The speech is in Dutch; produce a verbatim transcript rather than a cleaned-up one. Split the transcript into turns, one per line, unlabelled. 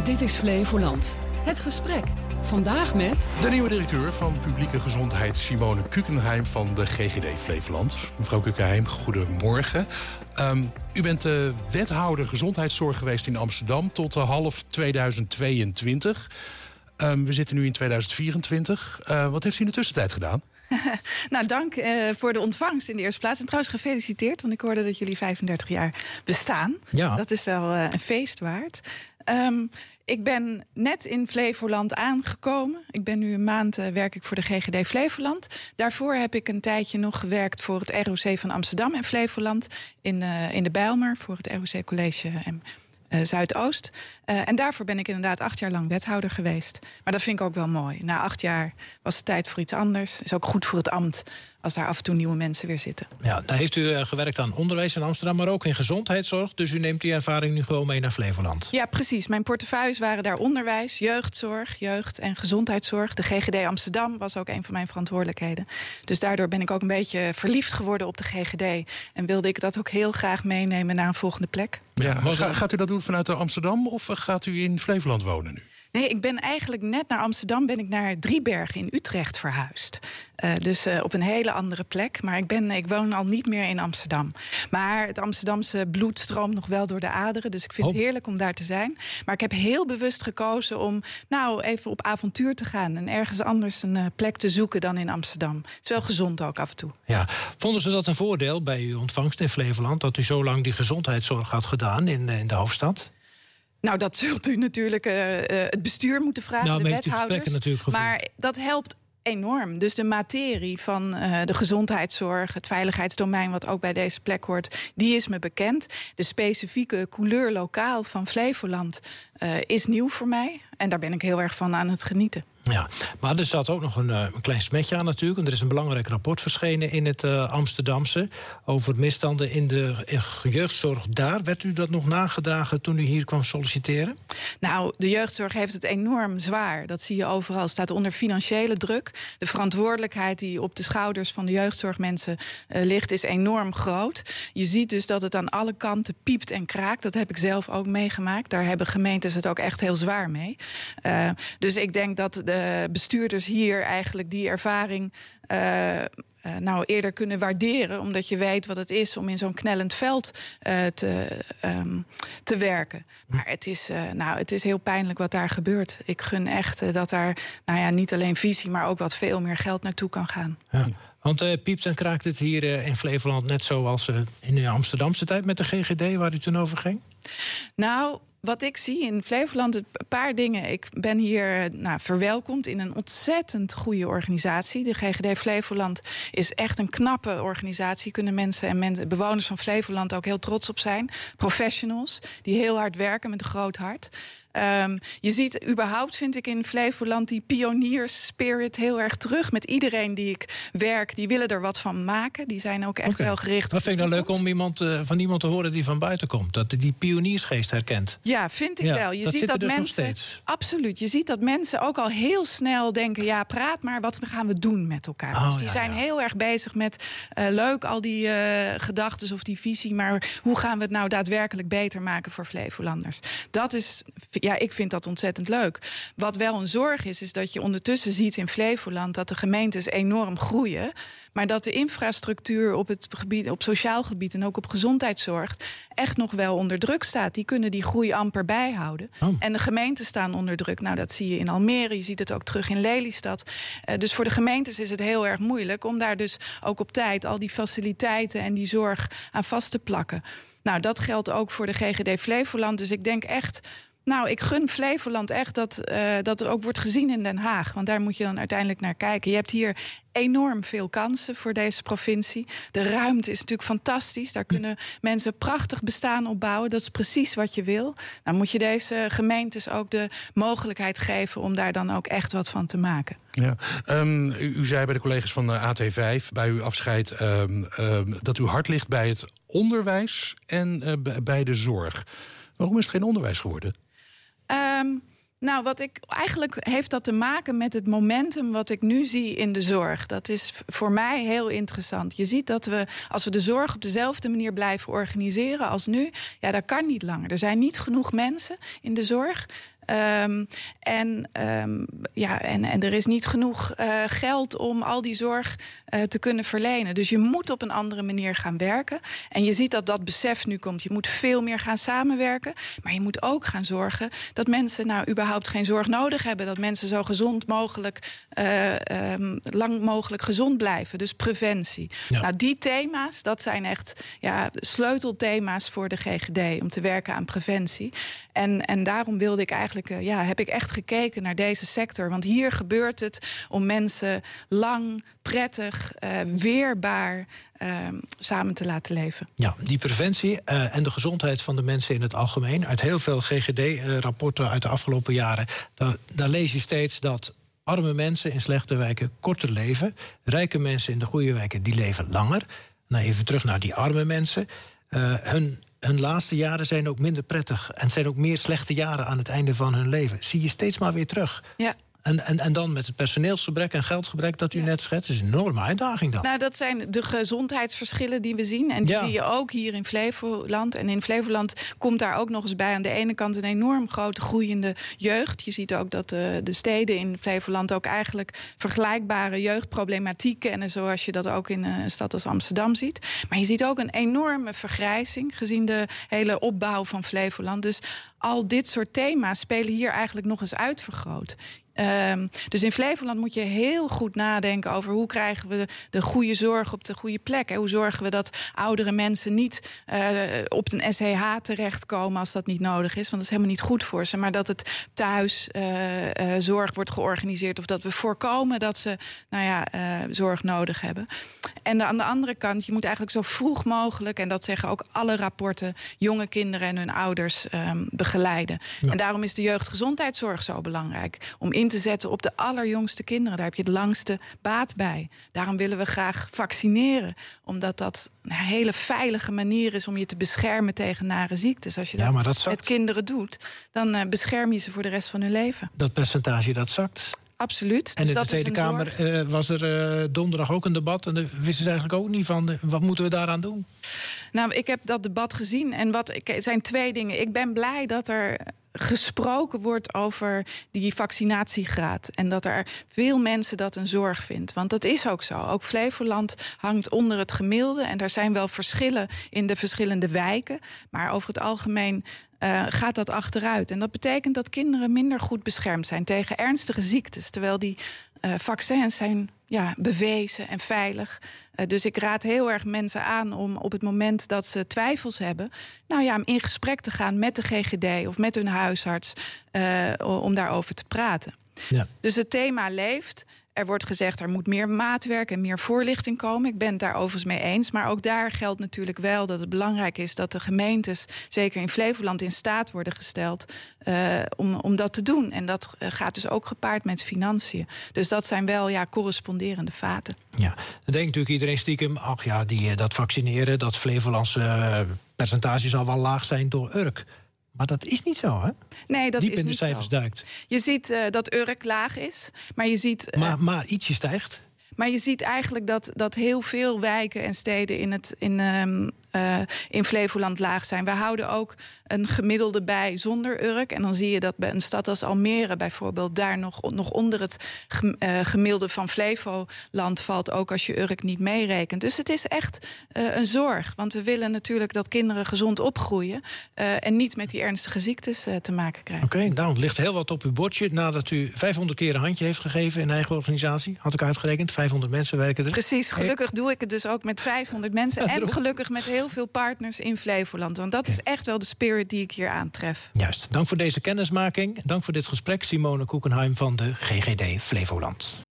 Dit is Flevoland. Het gesprek. Vandaag met...
de nieuwe directeur van publieke gezondheid, Simone Kukenheim van de G G D Flevoland. Mevrouw Kukenheim, goedemorgen. Um, u bent uh, wethouder gezondheidszorg geweest in Amsterdam tot uh, half tweeduizend tweeëntwintig. Um, we zitten nu in tweeduizend vierentwintig. Uh, wat heeft u in de tussentijd gedaan?
Nou, dank uh, voor de ontvangst in de eerste plaats. En trouwens gefeliciteerd, want ik hoorde dat jullie vijfendertig jaar bestaan. Ja. Dat is wel uh, een feest waard. Um, ik ben net in Flevoland aangekomen. Ik ben nu een maand uh, werk ik voor de G G D Flevoland. Daarvoor heb ik een tijdje nog gewerkt voor het R O C van Amsterdam en Flevoland. In, uh, in de Bijlmer voor het R O C College en Uh, Zuidoost. Uh, en daarvoor ben ik inderdaad acht jaar lang wethouder geweest. Maar dat vind ik ook wel mooi. Na acht jaar was het tijd voor iets anders. Is ook goed voor het ambt als daar af en toe nieuwe mensen weer zitten.
Ja, daar heeft u uh, gewerkt aan onderwijs in Amsterdam, maar ook in gezondheidszorg. Dus u neemt die ervaring nu gewoon mee naar Flevoland.
Ja, precies. Mijn portefeuilles waren daar onderwijs, jeugdzorg, jeugd- en gezondheidszorg. De G G D Amsterdam was ook een van mijn verantwoordelijkheden. Dus daardoor ben ik ook een beetje verliefd geworden op de G G D. En wilde ik dat ook heel graag meenemen naar een volgende plek.
Ja, ga, gaat u dat doen vanuit Amsterdam of gaat u in Flevoland wonen nu?
Nee, ik ben eigenlijk net naar Amsterdam ben ik naar Driebergen in Utrecht verhuisd. Uh, dus uh, op een hele andere plek. Maar ik, ben, ik woon al niet meer in Amsterdam. Maar het Amsterdamse bloed stroomt nog wel door de aderen. Dus ik vind oh. het heerlijk om daar te zijn. Maar ik heb heel bewust gekozen om nou even op avontuur te gaan. En ergens anders een uh, plek te zoeken dan in Amsterdam. Het is wel gezond ook af en toe.
Ja. Vonden ze dat een voordeel bij uw ontvangst in Flevoland, dat u zo lang die gezondheidszorg had gedaan in, in de hoofdstad?
Nou, dat zult u natuurlijk uh, uh, het bestuur moeten vragen,
nou,
de wethouders.
Natuurlijk
maar dat helpt enorm. Dus de materie van uh, de gezondheidszorg, het veiligheidsdomein wat ook bij deze plek hoort, die is me bekend. De specifieke couleur lokaal van Flevoland uh, is nieuw voor mij. En daar ben ik heel erg van aan het genieten.
Ja, maar er zat ook nog een, een klein smetje aan natuurlijk. Want er is een belangrijk rapport verschenen in het uh, Amsterdamse over misstanden in de jeugdzorg daar. Werd u dat nog nagedragen toen u hier kwam solliciteren?
Nou, de jeugdzorg heeft het enorm zwaar. Dat zie je overal. Het staat onder financiële druk. De verantwoordelijkheid die op de schouders van de jeugdzorgmensen uh, ligt is enorm groot. Je ziet dus dat het aan alle kanten piept en kraakt. Dat heb ik zelf ook meegemaakt. Daar hebben gemeentes het ook echt heel zwaar mee. Uh, dus ik denk dat de bestuurders hier eigenlijk die ervaring Uh, uh, nou eerder kunnen waarderen, omdat je weet wat het is om in zo'n knellend veld uh, te, um, te werken. Maar het is, uh, nou, het is heel pijnlijk wat daar gebeurt. Ik gun echt uh, dat daar nou ja, niet alleen visie, maar ook wat veel meer geld naartoe kan gaan.
Ja. Want uh, piept en kraakt het hier uh, in Flevoland net zoals uh, in de Amsterdamse tijd met de G G D waar u toen over ging?
Nou, wat ik zie in Flevoland, een paar dingen. Ik ben hier nou, verwelkomd in een ontzettend goede organisatie. De G G D Flevoland is echt een knappe organisatie. Kunnen mensen en men, bewoners van Flevoland ook heel trots op zijn. Professionals die heel hard werken met een groot hart. Um, je ziet überhaupt, vind ik, in Flevoland die pionierspirit heel erg terug. Met iedereen die ik werk, die willen er wat van maken. Die zijn ook echt okay. wel gericht.
Dat vind ik dan leuk om iemand, uh, van iemand te horen die van buiten komt. Dat die pioniersgeest herkent.
Ja, vind ik ja, wel. Je
dat
ziet
zit er
dat
dus
mensen,
nog steeds.
Absoluut. Je ziet dat mensen ook al heel snel denken, ja, praat maar, wat gaan we doen met elkaar?
Oh,
dus die
ja,
zijn
ja.
heel erg bezig met uh, leuk al die uh, gedachten of die visie, maar hoe gaan we het nou daadwerkelijk beter maken voor Flevolanders? Dat is, ja, ik vind dat ontzettend leuk. Wat wel een zorg is, is dat je ondertussen ziet in Flevoland dat de gemeentes enorm groeien, maar dat de infrastructuur op het gebied, op sociaal gebied en ook op gezondheidszorg echt nog wel onder druk staat. Die kunnen die groei amper bijhouden. Oh. En de gemeenten staan onder druk. Nou, dat zie je in Almere, je ziet het ook terug in Lelystad. Uh, dus voor de gemeentes is het heel erg moeilijk om daar dus ook op tijd al die faciliteiten en die zorg aan vast te plakken. Nou, dat geldt ook voor de G G D Flevoland. Dus ik denk echt, nou, ik gun Flevoland echt dat, uh, dat er ook wordt gezien in Den Haag. Want daar moet je dan uiteindelijk naar kijken. Je hebt hier enorm veel kansen voor deze provincie. De ruimte is natuurlijk fantastisch. Daar kunnen mensen prachtig bestaan opbouwen. Dat is precies wat je wil. Dan moet je deze gemeentes ook de mogelijkheid geven om daar dan ook echt wat van te maken.
Ja. Um, u, u zei bij de collega's van A T vijf bij uw afscheid um, um, dat uw hart ligt bij het onderwijs en uh, bij de zorg. Waarom is het geen onderwijs geworden?
Um, nou, wat ik eigenlijk heeft dat te maken met het momentum wat ik nu zie in de zorg. Dat is voor mij heel interessant. Je ziet dat we, als we de zorg op dezelfde manier blijven organiseren als nu, ja, dat kan niet langer. Er zijn niet genoeg mensen in de zorg. Um, en, um, ja, en, en er is niet genoeg uh, geld om al die zorg uh, te kunnen verlenen. Dus je moet op een andere manier gaan werken. En je ziet dat dat besef nu komt. Je moet veel meer gaan samenwerken. Maar je moet ook gaan zorgen dat mensen nou überhaupt geen zorg nodig hebben. Dat mensen zo gezond mogelijk, uh, um, lang mogelijk gezond blijven. Dus preventie. Ja. Nou, die thema's, dat zijn echt ja, sleutelthema's voor de G G D om te werken aan preventie. En, en daarom wilde ik eigenlijk, uh, ja, heb ik echt gekeken naar deze sector. Want hier gebeurt het om mensen lang, prettig, uh, weerbaar uh, samen te laten leven.
Ja, die preventie uh, en de gezondheid van de mensen in het algemeen. Uit heel veel G G D-rapporten uh, uit de afgelopen jaren, daar, daar lees je steeds dat arme mensen in slechte wijken korter leven. Rijke mensen in de goede wijken, die leven langer. Nou, even terug naar die arme mensen. Uh, hun, hun laatste jaren zijn ook minder prettig. En zijn ook meer slechte jaren aan het einde van hun leven. Zie je steeds maar weer terug.
Ja.
En, en, en dan met het personeelsgebrek en geldgebrek dat u ja. net schetst. Dat is een enorme uitdaging dan.
Nou, dat zijn de gezondheidsverschillen die we zien. En die ja. zie je ook hier in Flevoland. En in Flevoland komt daar ook nog eens bij aan de ene kant een enorm grote groeiende jeugd. Je ziet ook dat de, de steden in Flevoland ook eigenlijk vergelijkbare jeugdproblematiek kennen, zoals je dat ook in een stad als Amsterdam ziet. Maar je ziet ook een enorme vergrijzing gezien de hele opbouw van Flevoland. Dus al dit soort thema's spelen hier eigenlijk nog eens uitvergroot. Um, dus in Flevoland moet je heel goed nadenken over hoe krijgen we de goede zorg op de goede plek. Hè? Hoe zorgen we dat oudere mensen niet uh, op een S C H terechtkomen als dat niet nodig is. Want dat is helemaal niet goed voor ze. Maar dat het thuis uh, uh, zorg wordt georganiseerd. Of dat we voorkomen dat ze nou ja, uh, zorg nodig hebben. En aan de andere kant, je moet eigenlijk zo vroeg mogelijk, en dat zeggen ook alle rapporten, jonge kinderen en hun ouders um, begeleiden. Ja. En daarom is de jeugdgezondheidszorg zo belangrijk. Om in te zetten op de allerjongste kinderen. Daar heb je het langste baat bij. Daarom willen we graag vaccineren. Omdat dat een hele veilige manier is om je te beschermen tegen nare ziektes. Als je ja, dat, dat zakt. met kinderen doet, dan uh, bescherm je ze voor de rest van hun leven.
Dat percentage, dat zakt.
Absoluut.
En dus in
dat
de Tweede Kamer uh, was er uh, donderdag ook een debat. En daar wisten ze eigenlijk ook niet van. Uh, wat moeten we daaraan doen?
Nou, ik heb dat debat gezien. En wat, ik, het zijn twee dingen. Ik ben blij dat er gesproken wordt over die vaccinatiegraad. En dat er veel mensen dat een zorg vindt. Want dat is ook zo. Ook Flevoland hangt onder het gemiddelde. En er zijn wel verschillen in de verschillende wijken. Maar over het algemeen Uh, gaat dat achteruit. En dat betekent dat kinderen minder goed beschermd zijn tegen ernstige ziektes. Terwijl die uh, vaccins zijn ja, bewezen en veilig. Uh, dus ik raad heel erg mensen aan om op het moment dat ze twijfels hebben, nou ja, in gesprek te gaan met de G G D of met hun huisarts uh, om daarover te praten. Ja. Dus het thema leeft. Er wordt gezegd, er moet meer maatwerk en meer voorlichting komen. Ik ben het daar overigens mee eens. Maar ook daar geldt natuurlijk wel dat het belangrijk is dat de gemeentes, zeker in Flevoland, in staat worden gesteld uh, om, om dat te doen. En dat uh, gaat dus ook gepaard met financiën. Dus dat zijn wel ja, corresponderende vaten.
Ja, dan denkt natuurlijk iedereen stiekem, ach ja, die, dat vaccineren, dat Flevolandse uh, percentage zal wel laag zijn door Urk. Maar dat is niet zo, hè?
Nee, dat
Diep
is
in de
niet
cijfers
zo.
duikt.
Je ziet uh, dat Urk laag is, maar je ziet Uh,
maar, maar ietsje stijgt.
Maar je ziet eigenlijk dat, dat heel veel wijken en steden in, het, in, um, uh, in Flevoland laag zijn. We houden ook een gemiddelde bij zonder Urk. En dan zie je dat bij een stad als Almere bijvoorbeeld daar nog, nog onder het uh, gemiddelde van Flevoland valt. Ook als je Urk niet meerekent. Dus het is echt uh, een zorg. Want we willen natuurlijk dat kinderen gezond opgroeien. Uh, en niet met die ernstige ziektes uh, te maken krijgen.
Oké, okay, nou, het ligt heel wat op uw bordje. Nadat u vijfhonderd keer een handje heeft gegeven in eigen organisatie. Had ik uitgerekend. vijfhonderd mensen werken er.
Precies, gelukkig doe ik het dus ook met vijfhonderd mensen. En gelukkig met heel veel partners in Flevoland. Want dat is echt wel de spirit die ik hier aantref.
Juist, dank voor deze kennismaking. Dank voor dit gesprek, Simone Koekenheim van de G G D Flevoland.